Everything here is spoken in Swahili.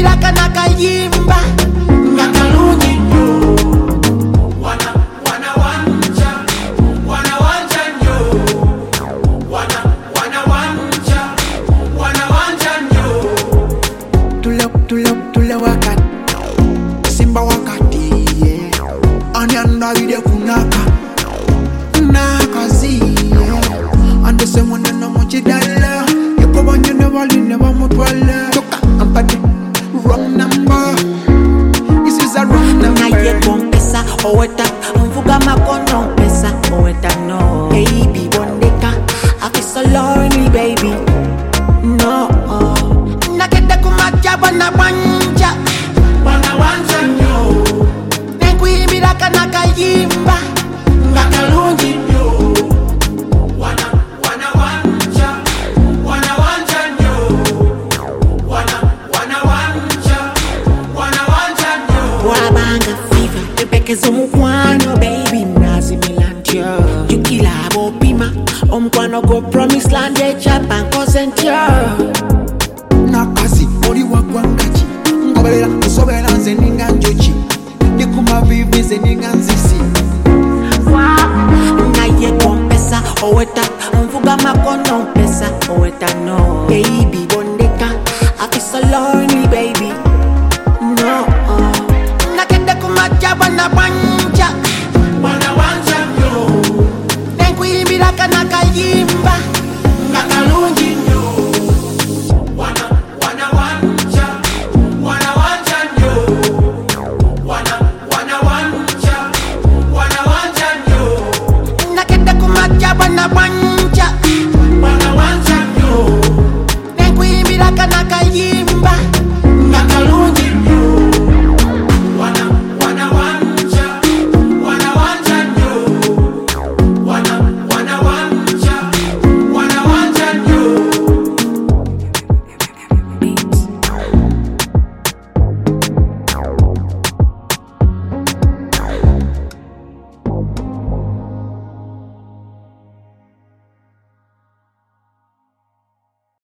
Nekuimbira kana kayimba ngakalungi nyo. Wana wanja nyo. Wana wanja nyo. Tule wakati Simba wakati yeah. Anyanda vide kunaka nakazi yeah. Ande se mwana na mochidala Yoko banyo nevali neva mutwala Toka ampati wrong number. This is a wrong number. Naye kompesa oweta mvuga makono pesa oweta no. Baby bondeka I so lonely baby no. Nakete kumacha wana wanja nyo. Nekuimbira kana kayimba ngakalungi nyo. Wana wanja nyo. Wana wanja nyo. Wabanga fever Epekeza mukwano baby mnazi milantyo Jukila bopima Omkwano go promise land chapa nkosentyo Nakazi ori wagwangachi Ngobalera kusobera nze ninga njochi Nikuma vivi nze ninga nzisi. Naye kompesa oweta mvuga makono pesa oweta